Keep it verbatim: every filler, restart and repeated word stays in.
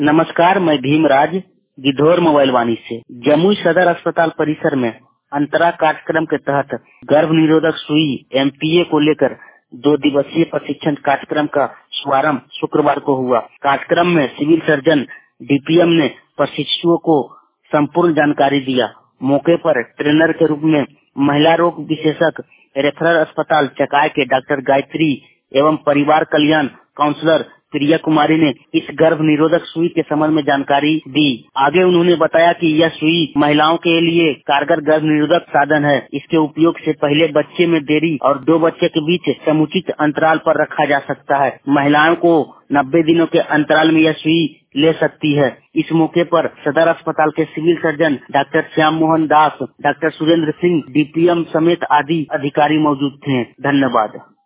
नमस्कार, मैं भीमराज गिद्धौर मोबाइल वाणी से। जमुई सदर अस्पताल परिसर में अंतरा कार्यक्रम के तहत गर्भ निरोधक सुई एमपीए को लेकर दो दिवसीय प्रशिक्षण कार्यक्रम का शुभारंभ शुक्रवार को हुआ। कार्यक्रम में सिविल सर्जन डीपीएम ने प्रशिक्षुओं को संपूर्ण जानकारी दिया। मौके पर ट्रेनर के रूप में महिला रोग विशेषज्ञ रेफरल अस्पताल चकाय के डॉक्टर गायत्री एवं परिवार कल्याण काउंसलर प्रिया कुमारी ने इस गर्भ निरोधक सुई के संबंध में जानकारी दी। आगे उन्होंने बताया कि यह सुई महिलाओं के लिए कारगर गर्भ निरोधक साधन है। इसके उपयोग से पहले बच्चे में देरी और दो बच्चे के बीच समुचित अंतराल पर रखा जा सकता है। महिलाओं को नब्बे दिनों के अंतराल में यह सुई ले सकती है। इस मौके पर सदर अस्पताल के civil surgeon doctor Shyam Mohan Das, doctor Surendra Singh, DPM समेत आदि अधिकारी मौजूद थे। धन्यवाद।